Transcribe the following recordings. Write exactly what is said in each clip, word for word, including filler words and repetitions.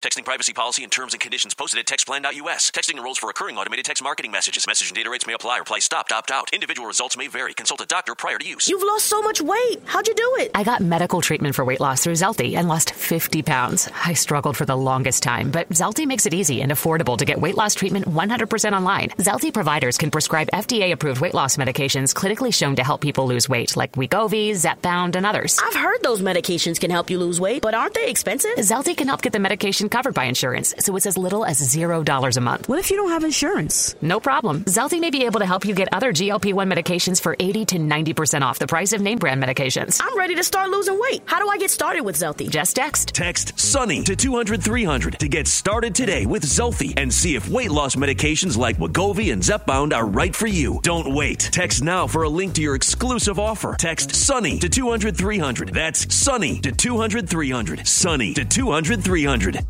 Texting privacy policy and terms and conditions posted at text plan dot U S. Texting enrolls for recurring automated text marketing messages. Message and data rates may apply. Reply stop, opt out. Individual results may vary. Consult a doctor prior to use. You've lost so much weight. How'd you do it? I got medical treatment for weight loss through Zelty and lost fifty pounds. I struggled for the longest time, but Zelty makes it easy and affordable to get weight loss treatment one hundred percent online. Zelty providers can prescribe F D A-approved weight loss medications clinically shown to help people lose weight, like Wegovy, Zepbound, and others. I've heard those medications can help you lose weight, but aren't they expensive? Zelty can help get the medication covered by insurance, so it's as little as zero dollars a month. What if you don't have insurance? No problem. Zelty may be able to help you get other G L P one medications for eighty to ninety percent off the price of name brand medications. I'm ready to start losing weight. How do I get started with Zelty? Just text. Text SUNNY to two hundred three hundred to get started today with Zelty and see if weight loss medications like Wegovy and Zepbound are right for you. Don't wait. Text now for a link to your exclusive offer. Text SUNNY to two hundred three hundred. That's SUNNY to two hundred three hundred. SUNNY to two hundred three hundred.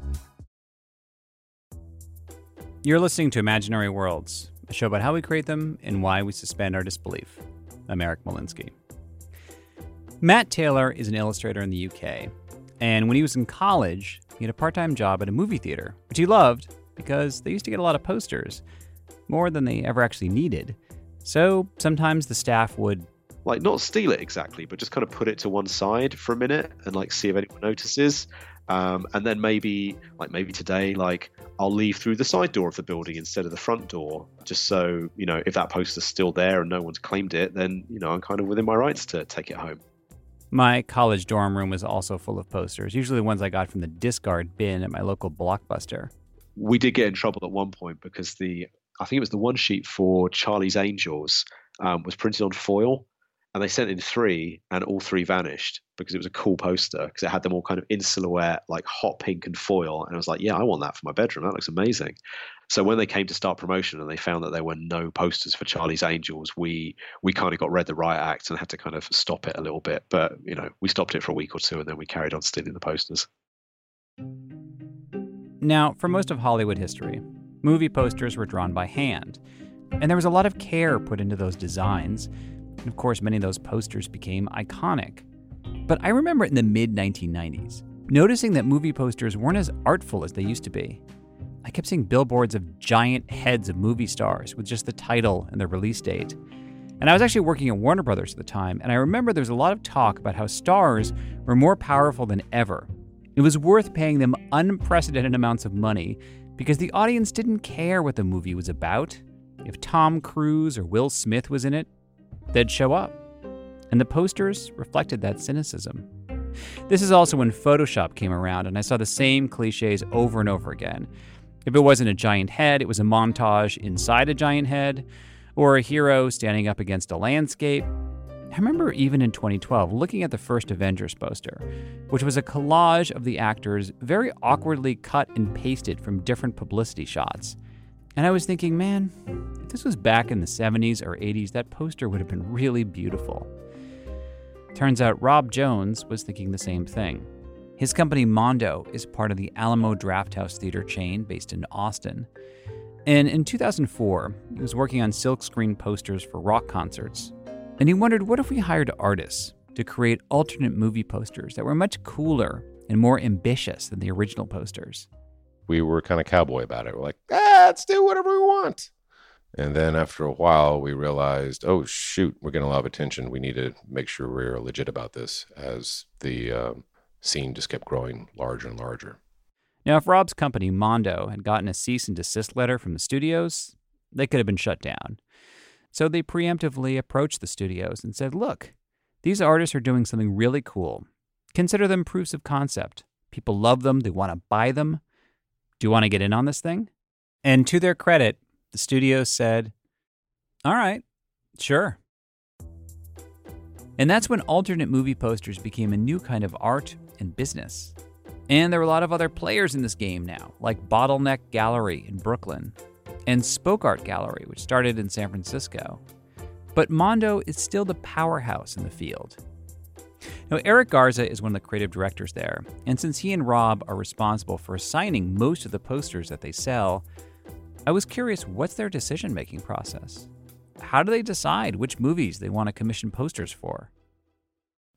You're listening to Imaginary Worlds, a show about how we create them and why we suspend our disbelief. I'm Eric Molinsky. Matt Taylor is an illustrator in the U K, and when he was in college, he had a part-time job at a movie theater, which he loved because they used to get a lot of posters, more than they ever actually needed. So sometimes the staff would like not steal it exactly, but just kind of put it to one side for a minute and like see if anyone notices. Um, and then maybe like maybe today, like I'll leave through the side door of the building instead of the front door, just so, you know, if that poster's still there and no one's claimed it, then, you know, I'm kind of within my rights to take it home. My college dorm room was also full of posters, usually the ones I got from the discard bin at my local Blockbuster. We did get in trouble at one point because the, I think it was the one sheet for Charlie's Angels um, was printed on foil. And they sent in three, and all three vanished because it was a cool poster, because it had them all kind of in silhouette, like hot pink and foil. And I was like, yeah, I want that for my bedroom. That looks amazing. So when they came to start promotion and they found that there were no posters for Charlie's Angels, we we kind of got read the riot act and had to kind of stop it a little bit. But, you know, we stopped it for a week or two, and then we carried on stealing the posters. Now, for most of Hollywood history, movie posters were drawn by hand. And there was a lot of care put into those designs. And of course, many of those posters became iconic. But I remember in the mid nineteen nineties, noticing that movie posters weren't as artful as they used to be. I kept seeing billboards of giant heads of movie stars with just the title and the release date. And I was actually working at Warner Brothers at the time, and I remember there was a lot of talk about how stars were more powerful than ever. It was worth paying them unprecedented amounts of money because the audience didn't care what the movie was about. If Tom Cruise or Will Smith was in it, they'd show up. And the posters reflected that cynicism. This is also when Photoshop came around, and I saw the same cliches over and over again. If it wasn't a giant head, it was a montage inside a giant head, or a hero standing up against a landscape. I remember even in twenty twelve looking at the first Avengers poster, which was a collage of the actors very awkwardly cut and pasted from different publicity shots. And I was thinking, man, if this was back in the seventies or eighties, that poster would have been really beautiful. Turns out Rob Jones was thinking the same thing. His company Mondo is part of the Alamo Drafthouse Theater chain based in Austin. And in two thousand four, he was working on silkscreen posters for rock concerts. And he wondered, what if we hired artists to create alternate movie posters that were much cooler and more ambitious than the original posters? We were kind of cowboy about it. We're like, ah, let's do whatever we want. And then after a while, we realized, oh, shoot, we're getting a lot of attention. We need to make sure we're legit about this, as the uh, scene just kept growing larger and larger. Now, if Rob's company, Mondo, had gotten a cease and desist letter from the studios, they could have been shut down. So they preemptively approached the studios and said, look, these artists are doing something really cool. Consider them proofs of concept. People love them. They want to buy them. Do you want to get in on this thing? And to their credit, the studios said, all right, sure. And that's when alternate movie posters became a new kind of art and business. And there were a lot of other players in this game now, like Bottleneck Gallery in Brooklyn and Spoke Art Gallery, which started in San Francisco. But Mondo is still the powerhouse in the field. Now, Eric Garza is one of the creative directors there, and since he and Rob are responsible for assigning most of the posters that they sell, I was curious, what's their decision-making process? How do they decide which movies they want to commission posters for?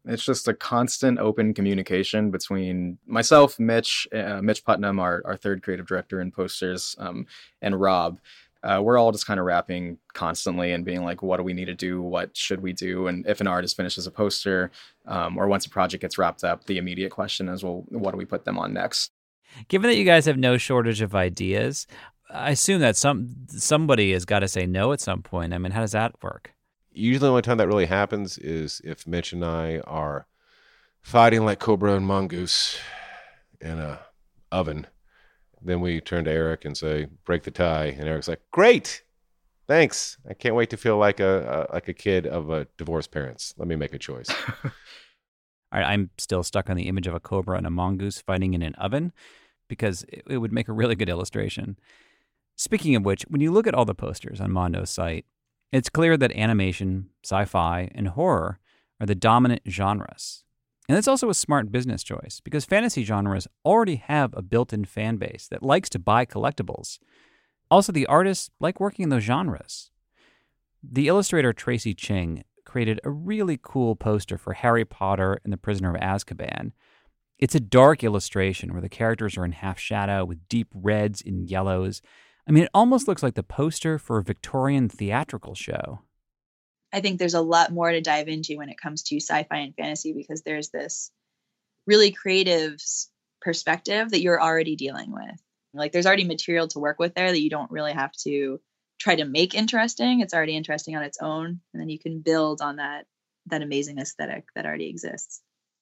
It's just a constant open communication between myself, Mitch, uh, Mitch Putnam, our, our third creative director in posters, um, and Rob. Uh, we're all just kind of rapping constantly and being like, what do we need to do? What should we do? And if an artist finishes a poster, um, or once a project gets wrapped up, the immediate question is, well, what do we put them on next? Given that you guys have no shortage of ideas, I assume that some somebody has got to say no at some point. I mean, how does that work? Usually the only time that really happens is if Mitch and I are fighting like Cobra and Mongoose in a oven. Then we turn to Eric and say, break the tie. And Eric's like, great, thanks. I can't wait to feel like a, a like a kid of a divorced parents. Let me make a choice. All right, I'm still stuck on the image of a cobra and a mongoose fighting in an oven because it, it would make a really good illustration. Speaking of which, when you look at all the posters on Mondo's site, it's clear that animation, sci-fi, and horror are the dominant genres. And that's also a smart business choice because fantasy genres already have a built-in fan base that likes to buy collectibles. Also, the artists like working in those genres. The illustrator Tracy Ching created a really cool poster for Harry Potter and the Prisoner of Azkaban. It's a dark illustration where the characters are in half shadow with deep reds and yellows. I mean, it almost looks like the poster for a Victorian theatrical show. I think there's a lot more to dive into when it comes to sci-fi and fantasy because there's this really creative perspective that you're already dealing with. Like there's already material to work with there that you don't really have to try to make interesting. It's already interesting on its own. And then you can build on that, that amazing aesthetic that already exists.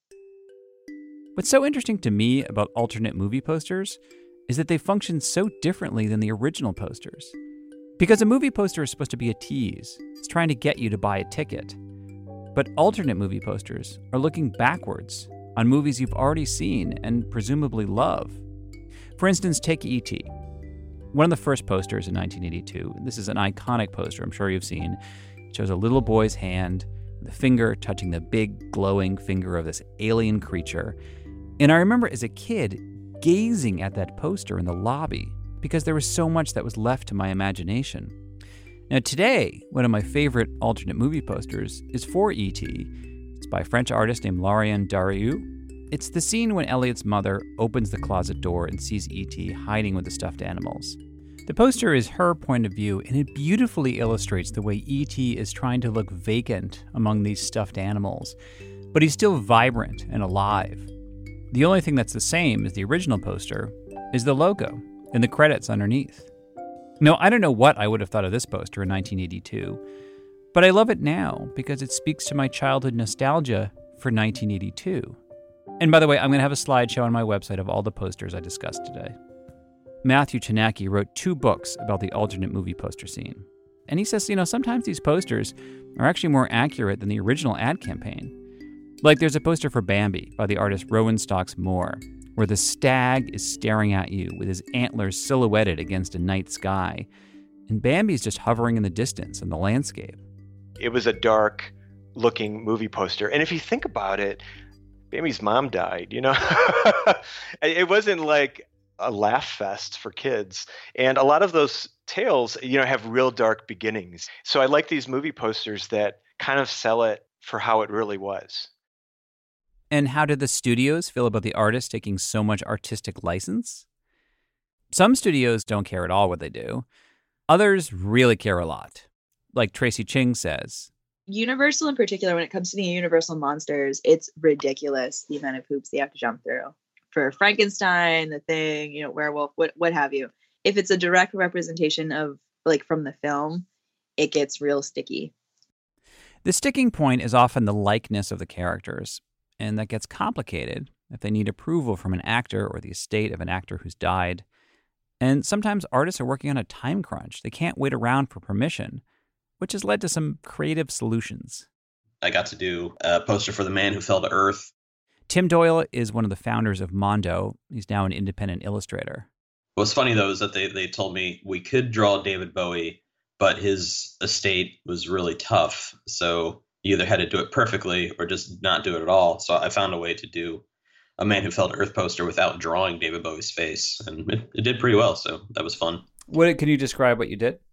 What's so interesting to me about alternate movie posters is that they function so differently than the original posters. Because a movie poster is supposed to be a tease. It's trying to get you to buy a ticket. But alternate movie posters are looking backwards on movies you've already seen and presumably love. For instance, take E T One of the first posters in nineteen eighty-two, this is an iconic poster I'm sure you've seen, it shows a little boy's hand with a finger touching the big glowing finger of this alien creature. And I remember as a kid gazing at that poster in the lobby because there was so much that was left to my imagination. Now today, one of my favorite alternate movie posters is for E T It's by a French artist named Laurent Darieux. It's the scene when Elliot's mother opens the closet door and sees E T hiding with the stuffed animals. The poster is her point of view, and it beautifully illustrates the way E T is trying to look vacant among these stuffed animals, but he's still vibrant and alive. The only thing that's the same as the original poster is the logo and the credits underneath. Now, I don't know what I would have thought of this poster in nineteen eighty-two, but I love it now because it speaks to my childhood nostalgia for nineteen eighty-two. And by the way, I'm going to have a slideshow on my website of all the posters I discussed today. Matthew Chinaki wrote two books about the alternate movie poster scene. And he says, you know, sometimes these posters are actually more accurate than the original ad campaign. Like there's a poster for Bambi by the artist Rowan Stocks Moore, where the stag is staring at you with his antlers silhouetted against a night sky. And Bambi's just hovering in the distance in the landscape. It was a dark-looking movie poster. And if you think about it, Bambi's mom died, you know? It wasn't like a laugh fest for kids. And a lot of those tales, you know, have real dark beginnings. So I like these movie posters that kind of sell it for how it really was. And how did the studios feel about the artist taking so much artistic license? Some studios don't care at all what they do. Others really care a lot. Like Tracy Ching says. Universal in particular, when it comes to the Universal monsters, it's ridiculous the amount of hoops they have to jump through. For Frankenstein, The Thing, you know, Werewolf, what what have you. If it's a direct representation of, like, from the film, it gets real sticky. The sticking point is often the likeness of the characters. And that gets complicated if they need approval from an actor or the estate of an actor who's died. And sometimes artists are working on a time crunch. They can't wait around for permission, which has led to some creative solutions. I got to do a poster for The Man Who Fell to Earth. Tim Doyle is one of the founders of Mondo. He's now an independent illustrator. What's funny, though, is that they, they told me we could draw David Bowie, but his estate was really tough. So you either had to do it perfectly or just not do it at all. So I found a way to do a Man Who Fell to Earth poster without drawing David Bowie's face. And it, it did pretty well, so that was fun. What can you describe what you did?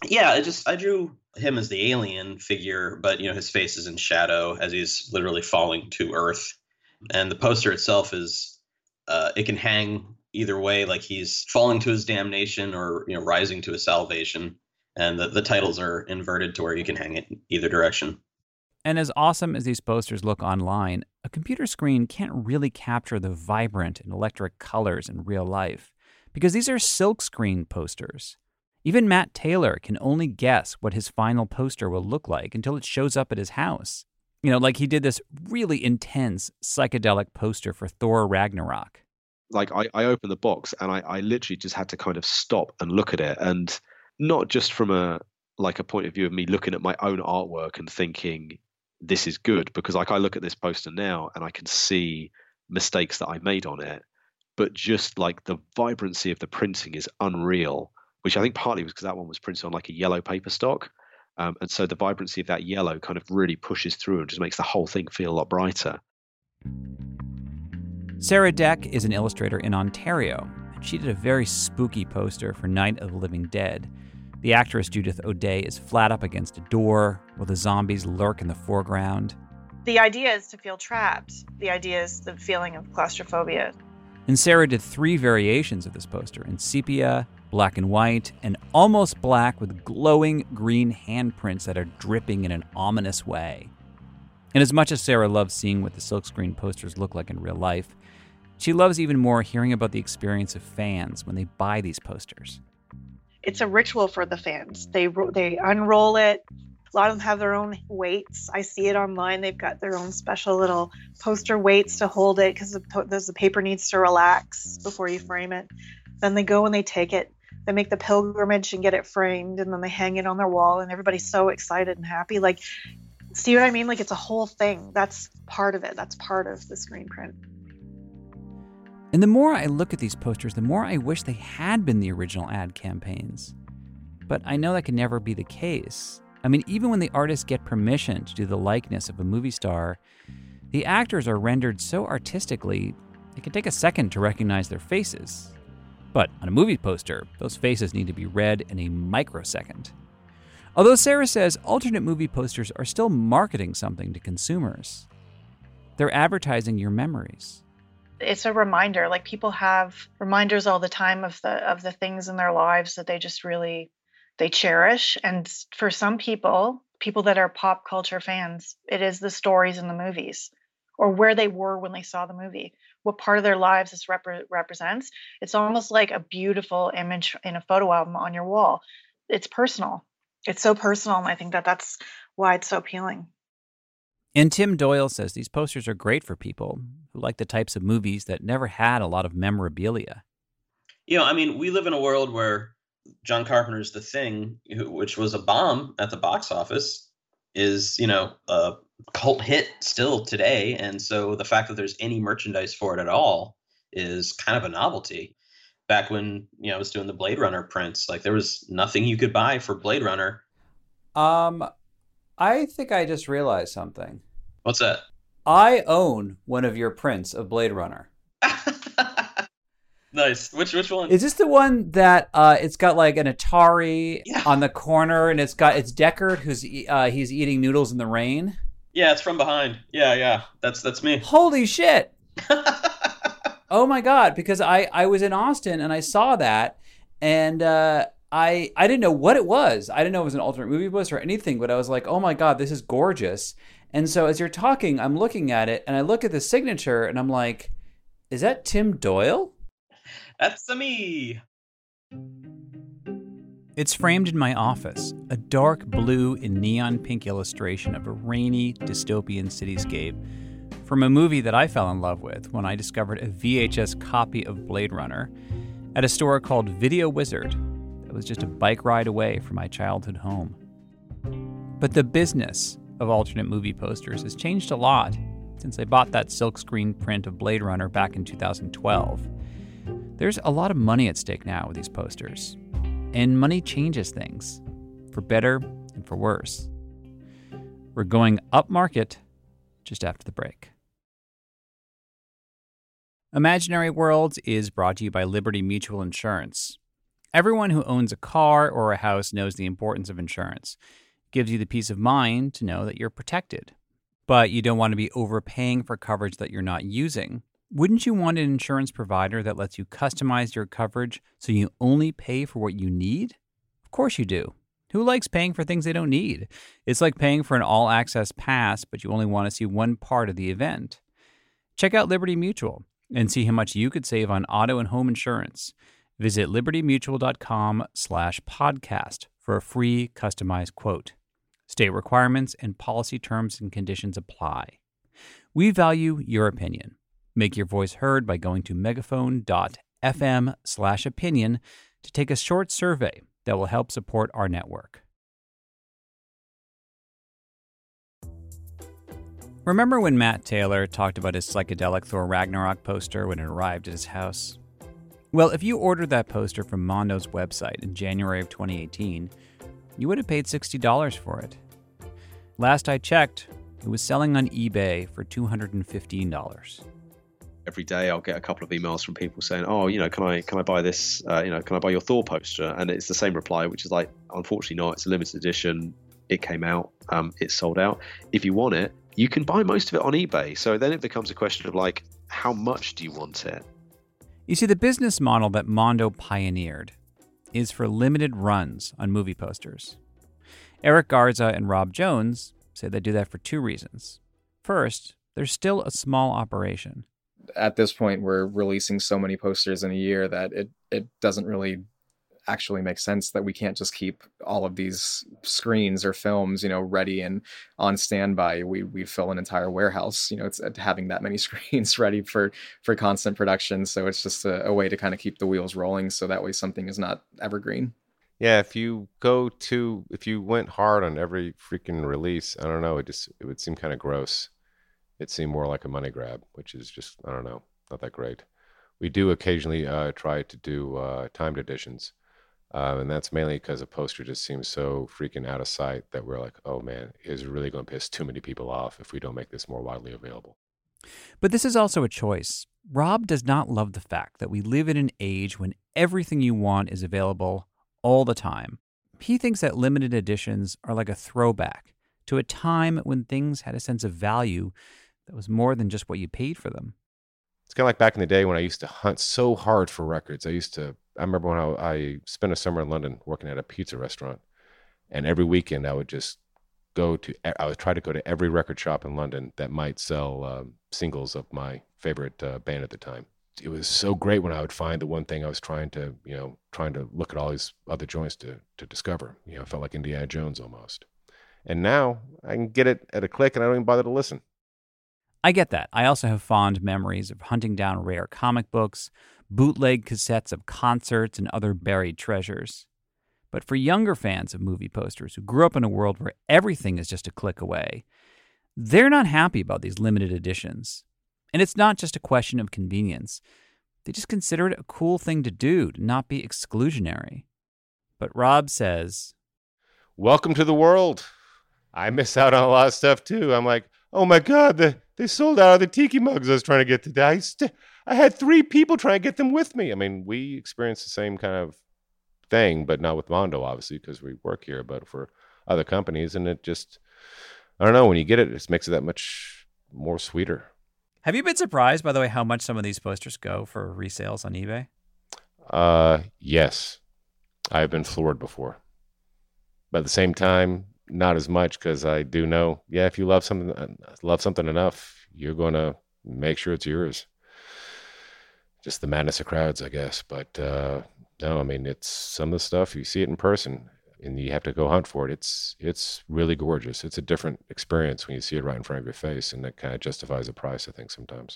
Yeah, I just I drew him as the alien figure, but you know his face is in shadow as he's literally falling to Earth, and the poster itself is uh, it can hang either way, like he's falling to his damnation or you know rising to his salvation, and the, the titles are inverted to where you can hang it either direction. And as awesome as these posters look online, a computer screen can't really capture the vibrant and electric colors in real life, because these are silkscreen posters. Even Matt Taylor can only guess what his final poster will look like until it shows up at his house. You know, like he did this really intense psychedelic poster for Thor Ragnarok. Like I, I opened the box and I, I literally just had to kind of stop and look at it, and not just from a like a point of view of me looking at my own artwork and thinking this is good, because like I look at this poster now and I can see mistakes that I made on it, but just like the vibrancy of the printing is unreal, which I think partly was because that one was printed on like a yellow paper stock. Um, and so the vibrancy of that yellow kind of really pushes through and just makes the whole thing feel a lot brighter. Sarah Deck is an illustrator in Ontario, and she did a very spooky poster for Night of the Living Dead. The actress Judith O'Dea is flat up against a door while the zombies lurk in the foreground. The idea is to feel trapped. The idea is the feeling of claustrophobia. And Sarah did three variations of this poster in sepia, black and white, and almost black with glowing green handprints that are dripping in an ominous way. And as much as Sarah loves seeing what the silkscreen posters look like in real life, she loves even more hearing about the experience of fans when they buy these posters. It's a ritual for the fans. They they unroll it. A lot of them have their own weights. I see it online. They've got their own special little poster weights to hold it because the, the paper needs to relax before you frame it. Then they go and they take it. They make the pilgrimage and get it framed, and then they hang it on their wall, and everybody's so excited and happy. Like, see what I mean? Like, it's a whole thing. That's part of it. That's part of the screen print. And the more I look at these posters, the more I wish they had been the original ad campaigns. But I know that can never be the case. I mean, even when the artists get permission to do the likeness of a movie star, the actors are rendered so artistically, it can take a second to recognize their faces. But on a movie poster, those faces need to be read in a microsecond. Although Sarah says alternate movie posters are still marketing something to consumers. They're advertising your memories. It's a reminder. Like, people have reminders all the time of the of the things in their lives that they just really they cherish. And for some people, people that are pop culture fans, it is the stories in the movies or where they were when they saw the movie, what part of their lives this rep- represents. It's almost like a beautiful image in a photo album on your wall. It's personal. It's so personal, and I think that that's why it's so appealing. And Tim Doyle says these posters are great for people who like the types of movies that never had a lot of memorabilia. You know, I mean, we live in a world where John Carpenter's The Thing, which was a bomb at the box office, is, you know, a cult hit still today. And so the fact that there's any merchandise for it at all is kind of a novelty. Back when, you know, I was doing the Blade Runner prints, like there was nothing you could buy for Blade Runner. Um, I think I just realized something. What's that? I own one of your prints of Blade Runner. Nice. Which which one? Is this the one that uh, it's got like an Atari yeah. on the corner, and it's got it's Deckard who's uh, he's eating noodles in the rain? Yeah, it's from behind. Yeah, yeah. That's that's me. Holy shit! Oh my god! Because I, I was in Austin and I saw that, and uh, I I didn't know what it was. I didn't know it was an alternate movie poster or anything. But I was like, oh my god, this is gorgeous. And so as you're talking, I'm looking at it, and I look at the signature, and I'm like, is that Tim Doyle? That's me. It's framed in my office, a dark blue and neon pink illustration of a rainy, dystopian cityscape from a movie that I fell in love with when I discovered a V H S copy of Blade Runner at a store called Video Wizard that was just a bike ride away from my childhood home. But the business of alternate movie posters has changed a lot since I bought that silkscreen print of Blade Runner back in two thousand twelve. There's a lot of money at stake now with these posters, and money changes things, for better and for worse. We're going up market just after the break. Imaginary Worlds is brought to you by Liberty Mutual Insurance. Everyone who owns a car or a house knows the importance of insurance. It gives you the peace of mind to know that you're protected. But you don't want to be overpaying for coverage that you're not using. Wouldn't you want an insurance provider that lets you customize your coverage so you only pay for what you need? Of course you do. Who likes paying for things they don't need? It's like paying for an all-access pass, but you only want to see one part of the event. Check out Liberty Mutual and see how much you could save on auto and home insurance. Visit libertymutual.com slash podcast for a free customized quote. State requirements and policy terms and conditions apply. We value your opinion. Make your voice heard by going to megaphone.fm slash opinion to take a short survey that will help support our network. Remember when Matt Taylor talked about his psychedelic Thor Ragnarok poster when it arrived at his house? Well, if you ordered that poster from Mondo's website in January of twenty eighteen, you would have paid sixty dollars for it. Last I checked, it was selling on eBay for two hundred fifteen dollars. Every day I'll get a couple of emails from people saying, oh, you know, can I can I buy this, uh, you know, can I buy your Thor poster? And it's the same reply, which is like, unfortunately not, it's a limited edition. It came out, um, it's sold out. If you want it, you can buy most of it on eBay. So then it becomes a question of like, how much do you want it? You see, the business model that Mondo pioneered is for limited runs on movie posters. Eric Garza and Rob Jones say they do that for two reasons. First, they're still a small operation. At this point, we're releasing so many posters in a year that it, it doesn't really actually make sense that we can't just keep all of these screens or films, you know, ready and on standby. We we fill an entire warehouse, you know, it's having that many screens ready for, for constant production. So it's just a, a way to kind of keep the wheels rolling. So that way something is not evergreen. Yeah, if you go to, if you went hard on every freaking release, I don't know, it just, it would seem kind of gross. It seemed more like a money grab, which is just, I don't know, not that great. We do occasionally uh, try to do uh, timed editions, uh, and that's mainly because a poster just seems so freaking out of sight that we're like, oh man, it's really going to piss too many people off if we don't make this more widely available. But this is also a choice. Rob does not love the fact that we live in an age when everything you want is available all the time. He thinks that limited editions are like a throwback to a time when things had a sense of value that was more than just what you paid for them. It's kind of like back in the day when I used to hunt so hard for records. I used to, I remember when I, I spent a summer in London working at a pizza restaurant, and every weekend I would just go to, I would try to go to every record shop in London that might sell um, singles of my favorite uh, band at the time. It was so great when I would find the one thing I was trying to, you know, trying to look at all these other joints to, to discover. You know, it felt like Indiana Jones almost. And now I can get it at a click and I don't even bother to listen. I get that. I also have fond memories of hunting down rare comic books, bootleg cassettes of concerts, and other buried treasures. But for younger fans of movie posters who grew up in a world where everything is just a click away, they're not happy about these limited editions. And it's not just a question of convenience. They just consider it a cool thing to do, to not be exclusionary. But Rob says, welcome to the world. I miss out on a lot of stuff too. I'm like, oh my God, the, they sold out of the tiki mugs I was trying to get today. I, st- I had three people trying to get them with me. I mean, we experienced the same kind of thing, but not with Mondo, obviously, because we work here, but for other companies. And it just, I don't know, when you get it, it just makes it that much more sweeter. Have you been surprised, by the way, how much some of these posters go for resales on eBay? Uh, yes. I've been floored before. But at the same time, not as much, because I do know, yeah, if you love something, love something enough, you're going to make sure it's yours. Just the madness of crowds, I guess. But uh, no, I mean, it's some of the stuff, you see it in person, and you have to go hunt for it. It's it's really gorgeous. It's a different experience when you see it right in front of your face, and that kind of justifies the price, I think, sometimes.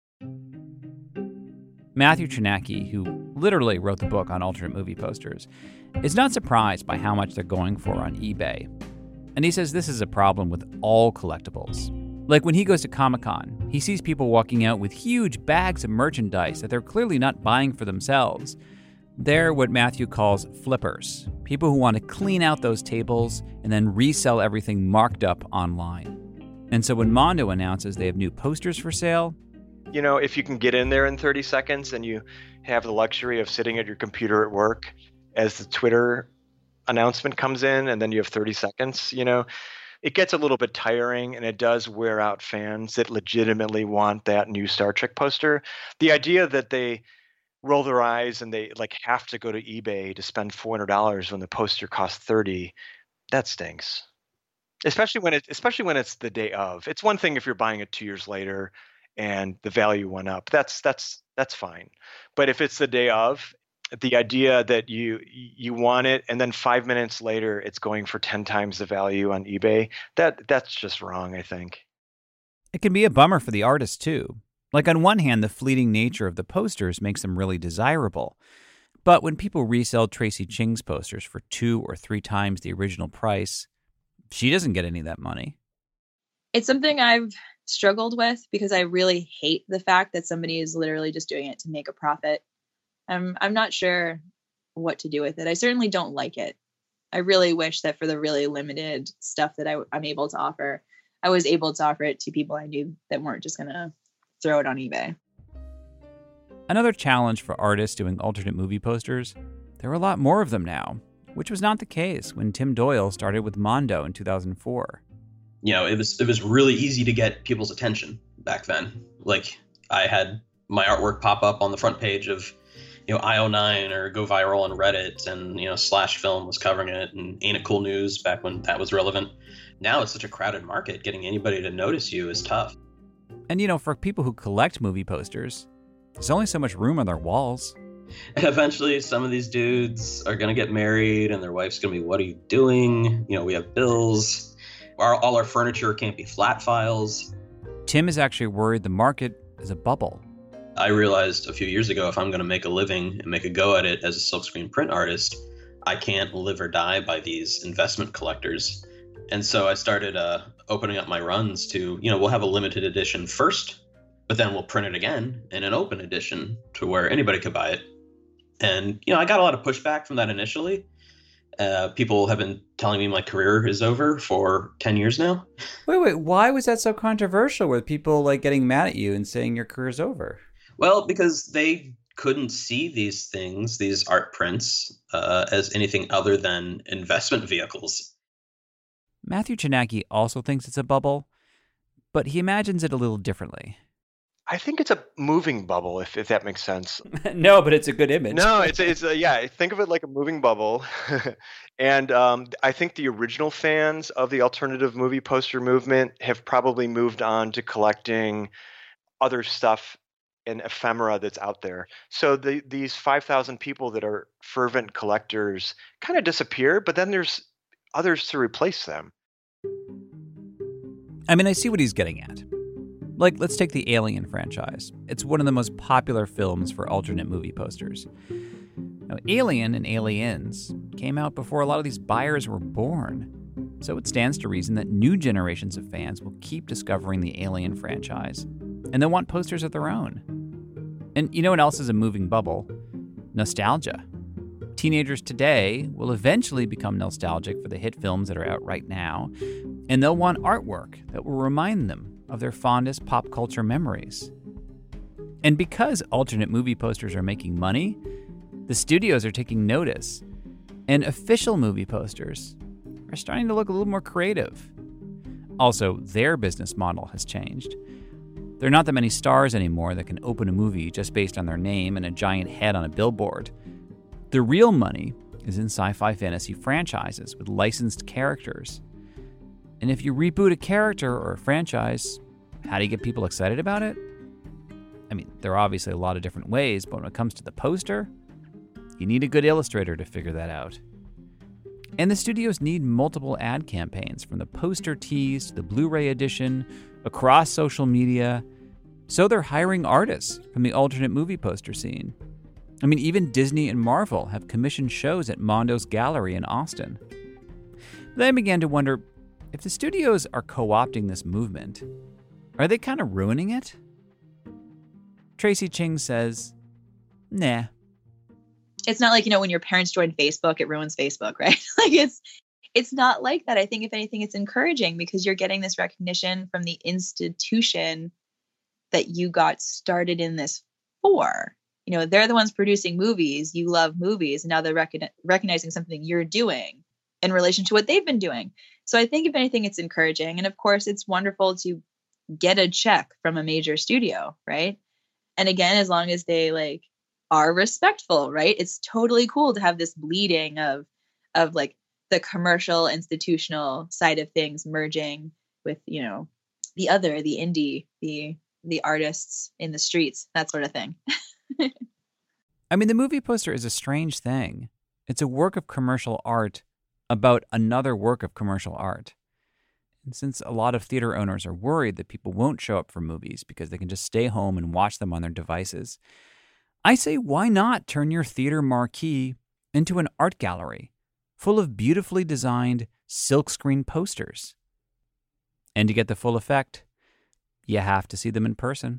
Matthew Chernacki, who literally wrote the book on alternate movie posters, is not surprised by how much they're going for on eBay. And he says this is a problem with all collectibles. Like when he goes to Comic-Con, he sees people walking out with huge bags of merchandise that they're clearly not buying for themselves. They're what Matthew calls flippers, people who want to clean out those tables and then resell everything marked up online. And so when Mondo announces they have new posters for sale, you know, if you can get in there in thirty seconds and you have the luxury of sitting at your computer at work as the Twitter announcement comes in, and then you have thirty seconds, you know, it gets a little bit tiring, and it does wear out fans that legitimately want that new Star Trek poster. The idea that they roll their eyes and they like have to go to eBay to spend four hundred dollars when the poster costs thirty, that stinks. Especially when it, especially when it's the day of. It's one thing if you're buying it two years later and the value went up. That's that's that's fine. But if it's the day of, the idea that you you want it and then five minutes later it's going for ten times the value on eBay, that that's just wrong, I think. It can be a bummer for the artist, too. Like, on one hand, the fleeting nature of the posters makes them really desirable. But when people resell Tracy Ching's posters for two or three times the original price, she doesn't get any of that money. It's something I've struggled with because I really hate the fact that somebody is literally just doing it to make a profit. I'm, I'm not sure what to do with it. I certainly don't like it. I really wish that for the really limited stuff that I, I'm able to offer, I was able to offer it to people I knew that weren't just going to throw it on eBay. Another challenge for artists doing alternate movie posters, there are a lot more of them now, which was not the case when Tim Doyle started with Mondo in two thousand four. You know, it was it was really easy to get people's attention back then. Like, I had my artwork pop up on the front page of, you know, I O nine or go viral on Reddit, and, you know, Slash Film was covering it, and Ain't It Cool News back when that was relevant. Now it's such a crowded market. Getting anybody to notice you is tough. And, you know, for people who collect movie posters, there's only so much room on their walls. And eventually some of these dudes are going to get married and their wife's going to be, what are you doing? You know, we have bills. Our, all our furniture can't be flat files. Tim is actually worried the market is a bubble. I realized a few years ago, if I'm going to make a living and make a go at it as a silkscreen print artist, I can't live or die by these investment collectors. And so I started uh, opening up my runs to, you know, we'll have a limited edition first, but then we'll print it again in an open edition to where anybody could buy it. And, you know, I got a lot of pushback from that initially. Uh, people have been telling me my career is over for ten years now. Wait, wait, why was that so controversial with people like getting mad at you and saying your career's over? Well, because they couldn't see these things, these art prints, uh, as anything other than investment vehicles. Matthew Chinaki also thinks it's a bubble, but he imagines it a little differently. I think it's a moving bubble, if, if that makes sense. No, but it's a good image. No, it's it's a, yeah. Think of it like a moving bubble, and um, I think the original fans of the alternative movie poster movement have probably moved on to collecting other stuff and ephemera that's out there. So the, these five thousand people that are fervent collectors kind of disappear, but then there's others to replace them. I mean, I see what he's getting at. Like, let's take the Alien franchise. It's one of the most popular films for alternate movie posters. Now, Alien and Aliens came out before a lot of these buyers were born. So it stands to reason that new generations of fans will keep discovering the Alien franchise, and they'll want posters of their own. And you know what else is a moving bubble? Nostalgia. Teenagers today will eventually become nostalgic for the hit films that are out right now, and they'll want artwork that will remind them of their fondest pop culture memories. And because alternate movie posters are making money, the studios are taking notice, and official movie posters are starting to look a little more creative. Also, their business model has changed. There are not that many stars anymore that can open a movie just based on their name and a giant head on a billboard. The real money is in sci-fi fantasy franchises with licensed characters. And if you reboot a character or a franchise, how do you get people excited about it? I mean, there are obviously a lot of different ways, but when it comes to the poster, you need a good illustrator to figure that out. And the studios need multiple ad campaigns, from the poster tease to the Blu-ray edition, across social media. So they're hiring artists from the alternate movie poster scene. I mean, even Disney and Marvel have commissioned shows at Mondo's Gallery in Austin. Then I began to wonder, if the studios are co-opting this movement, are they kind of ruining it? Tracy Ching says, nah. It's not like, you know, when your parents join Facebook, it ruins Facebook, right? Like it's it's not like that. I think if anything, it's encouraging because you're getting this recognition from the institution that you got started in this for. You know, they're the ones producing movies. You love movies, and now they're recogni- recognizing something you're doing in relation to what they've been doing. So I think if anything, it's encouraging. And of course, it's wonderful to get a check from a major studio, right? And again, as long as they like are respectful, right? It's totally cool to have this bleeding of of like the commercial institutional side of things merging with, you know, the other, the indie, the the artists in the streets, that sort of thing. I mean, the movie poster is a strange thing. It's a work of commercial art about another work of commercial art. And since a lot of theater owners are worried that people won't show up for movies because they can just stay home and watch them on their devices, I say, why not turn your theater marquee into an art gallery full of beautifully designed silkscreen posters? And to get the full effect, you have to see them in person.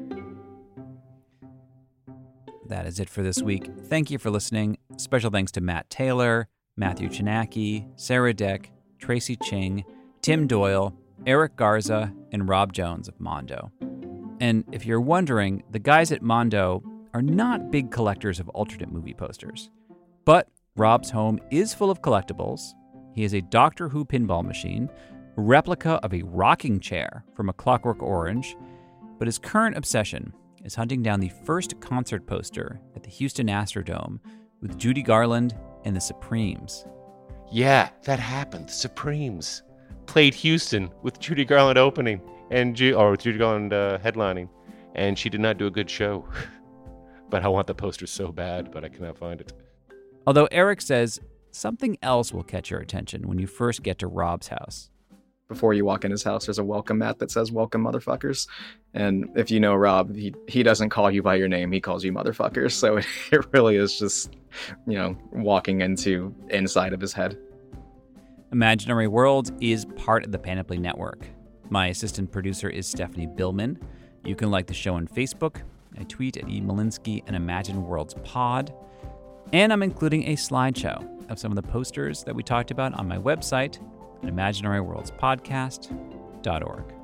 That is it for this week. Thank you for listening. Special thanks to Matt Taylor, Matthew Chinaki, Sarah Deck, Tracy Ching, Tim Doyle, Eric Garza, and Rob Jones of Mondo. And if you're wondering, the guys at Mondo are not big collectors of alternate movie posters. But Rob's home is full of collectibles. He has a Doctor Who pinball machine, a replica of a rocking chair from A Clockwork Orange, but his current obsession is hunting down the first concert poster at the Houston Astrodome with Judy Garland and the Supremes. Yeah, that happened. The Supremes played Houston with Judy Garland opening and Ju- or Judy Garland uh, headlining, and she did not do a good show. But I want the poster so bad, but I cannot find it. Although Eric says something else will catch your attention when you first get to Rob's house. Before you walk in his house, there's a welcome mat that says "Welcome, motherfuckers." And if you know Rob, he he doesn't call you by your name; he calls you motherfuckers. So it, it really is just, you know, walking into inside of his head. Imaginary Worlds is part of the Panoply Network. My assistant producer is Stephanie Billman. You can like the show on Facebook. I tweet at E. Malinsky and Imagine Worlds Pod. And I'm including a slideshow of some of the posters that we talked about on my website at imaginary worlds podcast dot org.